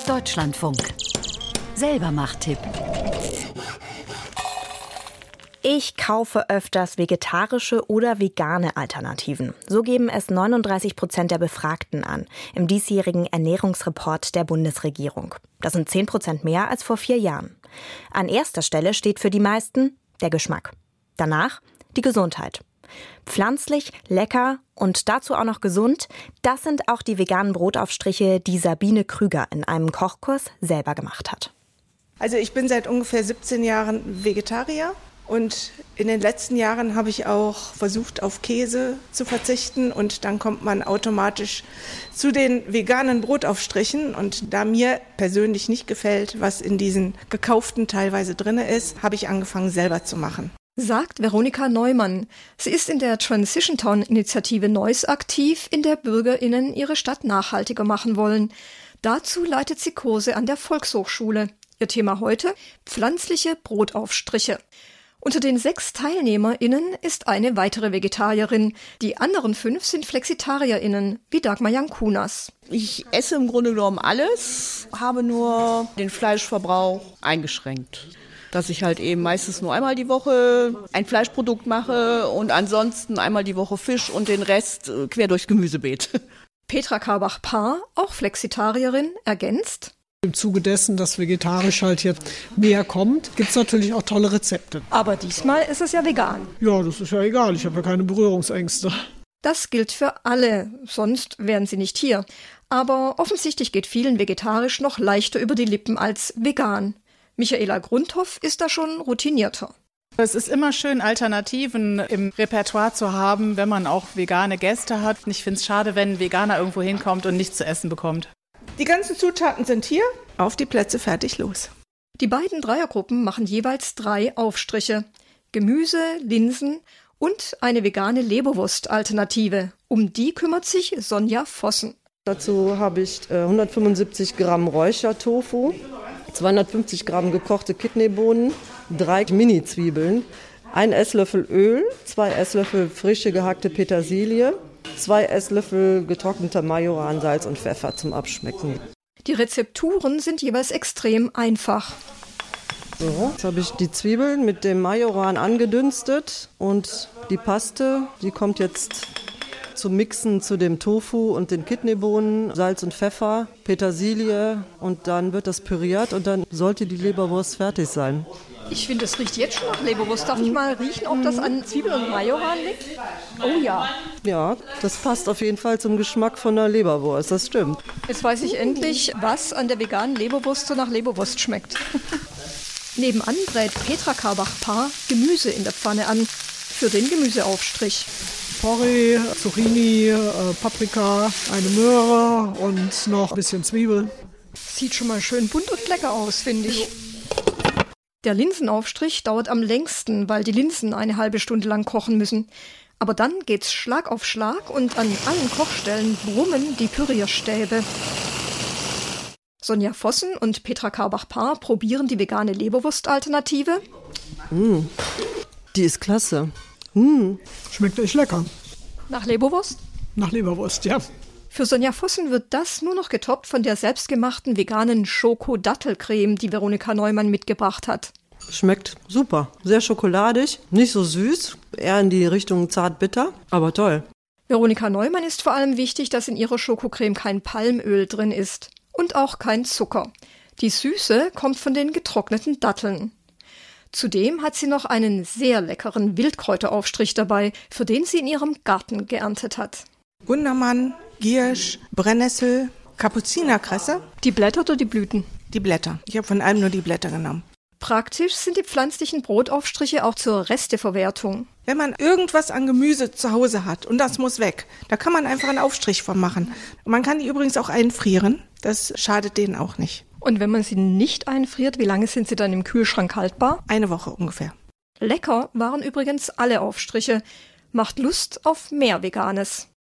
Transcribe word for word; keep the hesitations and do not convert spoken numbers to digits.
Deutschlandfunk. Selbermacht-Tipp. Ich kaufe öfters vegetarische oder vegane Alternativen. So geben es neununddreißig Prozent der Befragten an, im diesjährigen Ernährungsreport der Bundesregierung. Das sind zehn Prozent mehr als vor vier Jahren. An erster Stelle steht für die meisten der Geschmack. Danach die Gesundheit. Pflanzlich, lecker und dazu auch noch gesund, das sind auch die veganen Brotaufstriche, die Sabine Krüger in einem Kochkurs selber gemacht hat. Also ich bin seit ungefähr siebzehn Jahren Vegetarier und in den letzten Jahren habe ich auch versucht, auf Käse zu verzichten und dann kommt man automatisch zu den veganen Brotaufstrichen. Und da mir persönlich nicht gefällt, was in diesen gekauften teilweise drin ist, habe ich angefangen selber zu machen. Sagt Veronika Neumann. Sie ist in der Transition Town Initiative Neuss aktiv, in der BürgerInnen ihre Stadt nachhaltiger machen wollen. Dazu leitet sie Kurse an der Volkshochschule. Ihr Thema heute: pflanzliche Brotaufstriche. Unter den sechs TeilnehmerInnen ist eine weitere Vegetarierin. Die anderen fünf sind FlexitarierInnen, wie Dagmar Jankunas. Ich esse im Grunde genommen alles, habe nur den Fleischverbrauch eingeschränkt. Dass ich halt eben meistens nur einmal die Woche ein Fleischprodukt mache und ansonsten einmal die Woche Fisch und den Rest quer durchs Gemüsebeet. Petra Karbach-Paar, auch Flexitarierin, ergänzt: Im Zuge dessen, dass vegetarisch halt jetzt mehr kommt, gibt es natürlich auch tolle Rezepte. Aber diesmal ist es ja vegan. Ja, das ist ja egal, ich habe ja keine Berührungsängste. Das gilt für alle, sonst wären sie nicht hier. Aber offensichtlich geht vielen vegetarisch noch leichter über die Lippen als vegan. Michaela Grundhoff ist da schon routinierter. Es ist immer schön, Alternativen im Repertoire zu haben, wenn man auch vegane Gäste hat. Ich finde es schade, wenn ein Veganer irgendwo hinkommt und nichts zu essen bekommt. Die ganzen Zutaten sind hier. Auf die Plätze, fertig, los. Die beiden Dreiergruppen machen jeweils drei Aufstriche. Gemüse, Linsen und eine vegane Leberwurst-Alternative. Um die kümmert sich Sonja Vossen. Dazu habe ich äh, hundertfünfundsiebzig Gramm Räuchertofu, zweihundertfünfzig Gramm gekochte Kidneybohnen, drei Mini-Zwiebeln, ein Esslöffel Öl, zwei Esslöffel frische gehackte Petersilie, zwei Esslöffel getrockneter Majoran, Salz und Pfeffer zum Abschmecken. Die Rezepturen sind jeweils extrem einfach. So, jetzt habe ich die Zwiebeln mit dem Majoran angedünstet und die Paste, die kommt jetzt zum Mixen zu dem Tofu und den Kidneybohnen, Salz und Pfeffer, Petersilie und dann wird das püriert und dann sollte die Leberwurst fertig sein. Ich finde, es riecht jetzt schon nach Leberwurst. Darf ich mal riechen, ob das an Zwiebeln und Majoran liegt? Oh ja. Ja, das passt auf jeden Fall zum Geschmack von der Leberwurst, das stimmt. Jetzt weiß ich endlich, was an der veganen Leberwurst so nach Leberwurst schmeckt. Nebenan brät Petra Karbach-Paar Gemüse in der Pfanne an für den Gemüseaufstrich. Porree, Zucchini, äh, Paprika, eine Möhre und noch ein bisschen Zwiebel. Sieht schon mal schön bunt und lecker aus, finde ich. Der Linsenaufstrich dauert am längsten, weil die Linsen eine halbe Stunde lang kochen müssen. Aber dann geht's Schlag auf Schlag und an allen Kochstellen brummen die Pürierstäbe. Sonja Vossen und Petra Karbach-Paar probieren die vegane Leberwurst-Alternative. Mm, die ist klasse. Mm. Schmeckt echt lecker. Nach Leberwurst? Nach Leberwurst, ja. Für Sonja Vossen wird das nur noch getoppt von der selbstgemachten veganen Schoko-Dattelcreme, die Veronika Neumann mitgebracht hat. Schmeckt super. Sehr schokoladig, nicht so süß, eher in die Richtung zart-bitter, aber toll. Veronika Neumann ist vor allem wichtig, dass in ihrer Schokocreme kein Palmöl drin ist. Und auch kein Zucker. Die Süße kommt von den getrockneten Datteln. Zudem hat sie noch einen sehr leckeren Wildkräuteraufstrich dabei, für den sie in ihrem Garten geerntet hat. Gundermann, Giersch, Brennnessel, Kapuzinerkresse. Die Blätter oder die Blüten? Die Blätter. Ich habe von allem nur die Blätter genommen. Praktisch sind die pflanzlichen Brotaufstriche auch zur Resteverwertung. Wenn man irgendwas an Gemüse zu Hause hat und das muss weg, da kann man einfach einen Aufstrich von machen. Man kann die übrigens auch einfrieren, das schadet denen auch nicht. Und wenn man sie nicht einfriert, wie lange sind sie dann im Kühlschrank haltbar? Eine Woche ungefähr. Lecker waren übrigens alle Aufstriche. Macht Lust auf mehr Veganes.